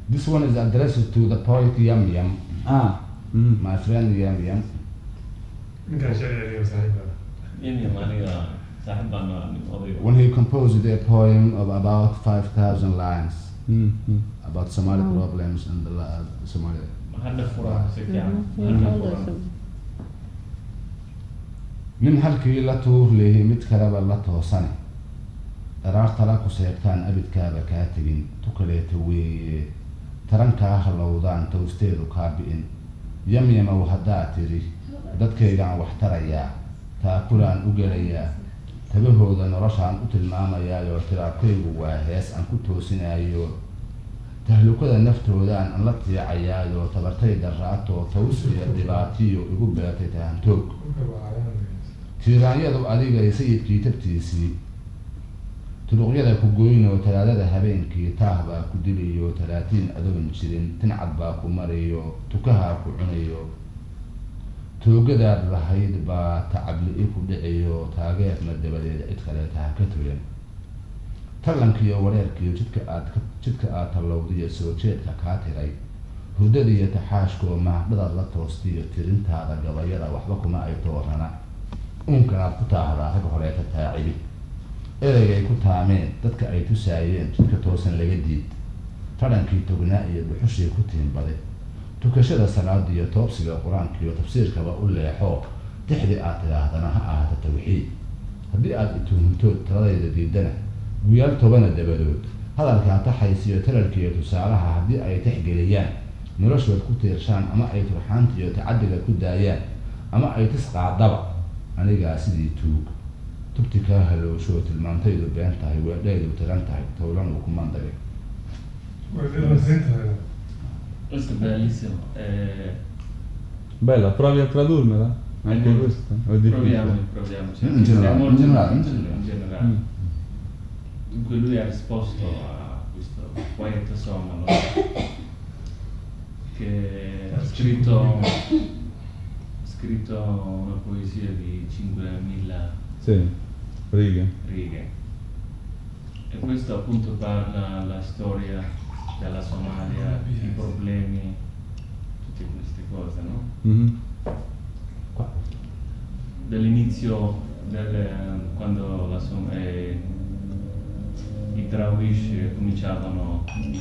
This one is addressed to the poet Yam Yam, my friend Yam Yam. When he composed a poem of about 5,000 lines about Somali problems and the Somali. من halkii la tuur leeyahay mid kaleba la toosane daraartala ku seegtaan abidkaaba kaa tegin tukaleeta weeye tarankaa halowdaan towsteedu kaa bi'in yamyamow haddaa tiri dadkaygaan wax tarayaa taakulaan u gelayaa tabahooda noloshaan u tilmaamayaayoo tiraabkaygu waa hees aan ku toosinayo tahlukada naftoodaan aan la tiicayaayoo tabartay darraatoo taws iyo dhibaatiyo igu beertay tahantoog tiiraanyadu adigay sayidkii tabtiisii turuqyada ku goynoo talaadada habeenkii taah baa ku diliyo 30 adoon jirin tincad baa ku mariyo tukaha ku cunayo toogadaad lahayd baa tacabli ku dhiciyo taageerna dabadeed cid kale taa ka toyan talankiyo wareerkiyo jidka aad talowdiyo soo jeedka kaa tiray hurdadiyo taxaashkoo mahdhadaad la toostiyo tirintaada gabayada waxba kuma ay toorana unkanaad ku taahdaa rag horeeta taacibi ereygay ku taameen dadka ay tusaayeen jidka toosan laga diid tarankii tognaa iyo dhuxushii ku tiinbaday tukashada salaadiyo toobsiga qur-aankiyo tafsiirkaba u leexo tixdii aad tidhaahdana ha ahaato tawxiid haddii aad ituhuntood taladayda diidana guyaal tobana dabadood hadalkaa taxaysiyo talalkiiyo tusaalaha haddii ay tixgeliyaan noloshood ku tiirshaan ama ay turxaantiyo tacadiga ku daayaan ama ay tisqaadaba anigaa sidii tuug tubti kaa halowshoo tilmaantaydu been tahay weedhaydu tiran tahay towlan uu ku mandagay. Questo è bellissimo. Bella, provi a tradurmela? Anche questa? Proviamo. In generale. Dunque lui ha risposto a questo poeta somalo che ha scritto una poesia di 5.000 righe. E questo appunto parla la storia della Somalia, i problemi, tutte queste cose, no? Dall'inizio, quando i Drawish cominciavano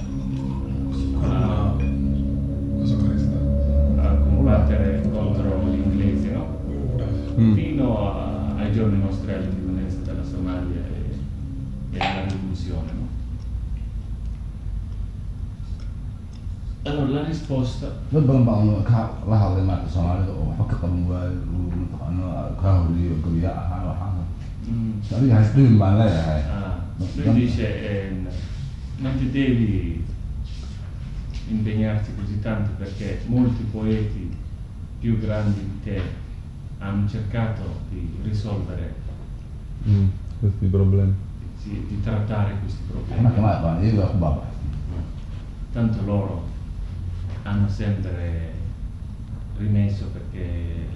a combattere contro gli inglesi, no? Fino ai giorni nostri all'indipendenza della Somalia e alla rivoluzione, no? Allora la risposta. dad badan baa la hadlay marka Soomaalida oo waxba ka qaban waayo mataqaano ka horiyo gabya ahaan waxaan adiga hasdin baan leeyahay. Lui dice non ti devi impegnarti così tanto perché molti poeti più grandi di te hanno cercato di risolvere questi problemi, di trattare questi problemi. Tanto loro hanno sempre rimesso perché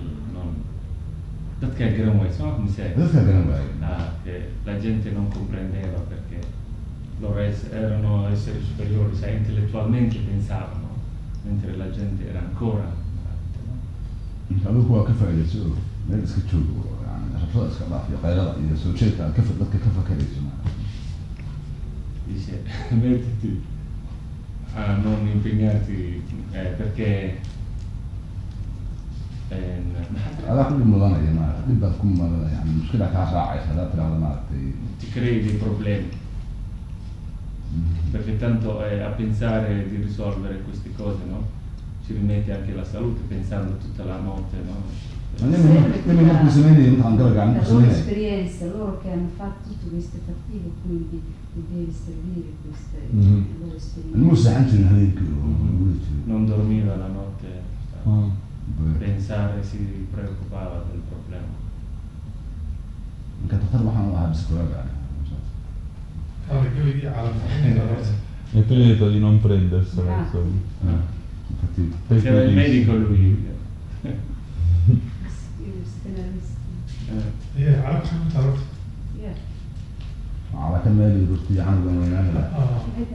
che la gente non comprendeva perché loro erano esseri superiori, sai, intellettualmente pensavano, mentre la gente era ancora Intanto kuwa ka faa'iideyso meel iska joogo rabshada iska dhaaf iyo qaylada iyo soo jeedka dadka ka fakarayso. Dice mettiti a non impegnarti perché هذا كله مضانة يا جماعة، تبى تكون مضانة يعني مشكلة كاسة عايشة لا ترى ما ti crei dei problemi perché tanto a pensare di risolvere queste cose, no? Ci rimette anche la salute pensando tutta la notte, no? La loro esperienza, loro che hanno fatto tutte queste fatiche, quindi devi servire queste loro esperienze. Non dormiva la notte, pensare, si preoccupava del problema. E tu gli hai detto di non prendersela, C'era il medico lui. على كم مالي رحت عنه